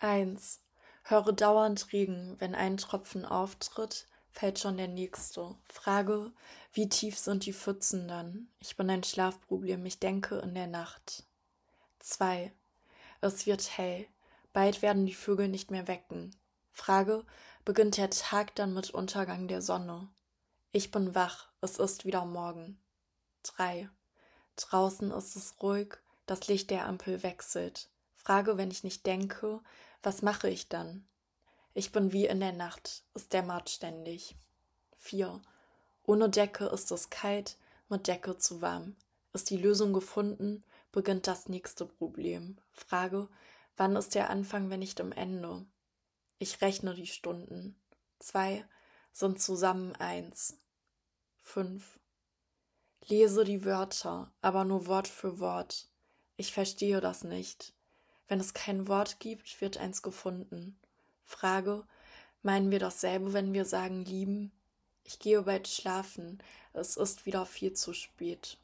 1. Höre dauernd Regen, wenn ein Tropfen auftritt, fällt schon der nächste. Frage, wie tief sind die Pfützen dann? Ich bin ein Schlafproblem, ich denke in der Nacht. 2. Es wird hell, bald werden die Vögel nicht mehr wecken. Frage, beginnt der Tag dann mit Untergang der Sonne? Ich bin wach, es ist wieder Morgen. 3. Draußen ist es ruhig, das Licht der Ampel wechselt. Frage, wenn ich nicht denke, was mache ich dann? Ich bin wie in der Nacht, es dämmert ständig. 4. Ohne Decke ist es kalt, mit Decke zu warm. Ist die Lösung gefunden, beginnt das nächste Problem. Frage, wann ist der Anfang, wenn nicht am Ende? Ich rechne die Stunden. 2 sind zusammen 1. 5. Lese die Wörter, aber nur Wort für Wort. Ich verstehe das nicht. Wenn es kein Wort gibt, wird eins gefunden. Frage, meinen wir dasselbe, wenn wir sagen lieben? Ich gehe bald schlafen, es ist wieder viel zu spät.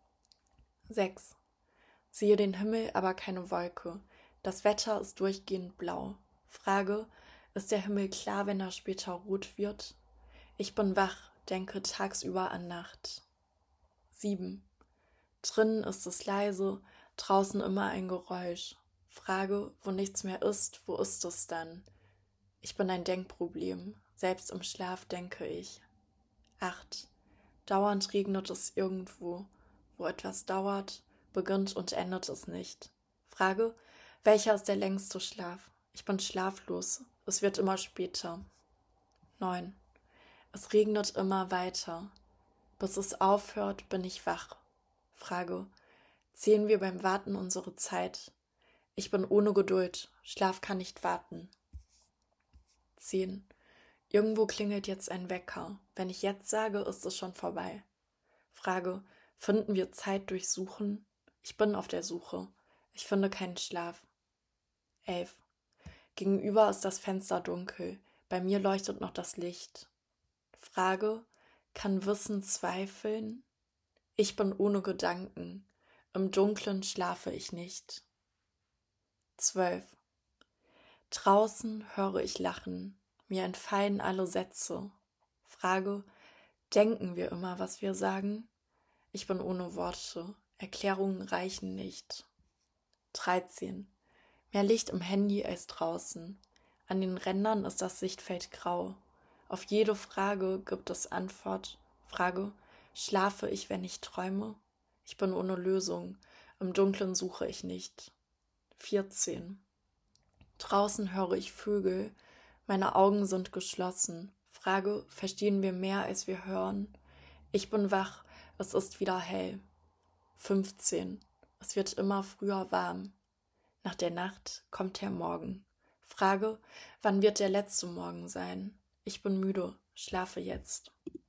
6. Sehe den Himmel, aber keine Wolke. Das Wetter ist durchgehend blau. Frage, ist der Himmel klar, wenn er später rot wird? Ich bin wach, denke tagsüber an Nacht. 7. Drinnen ist es leise, draußen immer ein Geräusch. Frage, wo nichts mehr ist, wo ist es dann? Ich bin ein Denkproblem, selbst im Schlaf denke ich. 8. Dauernd regnet es irgendwo. Wo etwas dauert, beginnt und endet es nicht. Frage, welcher ist der längste Schlaf? Ich bin schlaflos, es wird immer später. 9. Es regnet immer weiter. Bis es aufhört, bin ich wach. Frage, zählen wir beim Warten unsere Zeit? Ich bin ohne Geduld, Schlaf kann nicht warten. 10. Irgendwo klingelt jetzt ein Wecker. Wenn ich jetzt sage, ist es schon vorbei. Frage, finden wir Zeit durch Suchen? Ich bin auf der Suche. Ich finde keinen Schlaf. 11. Gegenüber ist das Fenster dunkel. Bei mir leuchtet noch das Licht. Frage, kann Wissen zweifeln? Ich bin ohne Gedanken. Im Dunkeln schlafe ich nicht. 12. Draußen höre ich Lachen. Mir entfallen alle Sätze. Frage, denken wir immer, was wir sagen? Ich bin ohne Worte. Erklärungen reichen nicht. 13. Mehr Licht im Handy als draußen. An den Rändern ist das Sichtfeld grau. Auf jede Frage gibt es Antwort. Frage, schlafe ich, wenn ich träume? Ich bin ohne Lösung. Im Dunkeln suche ich nicht. 14. Draußen höre ich Vögel. Meine Augen sind geschlossen. Frage, verstehen wir mehr, als wir hören? Ich bin wach, es ist wieder hell. 15. Es wird immer früher warm. Nach der Nacht kommt der Morgen. Frage, wann wird der letzte Morgen sein? Ich bin müde, schlafe jetzt.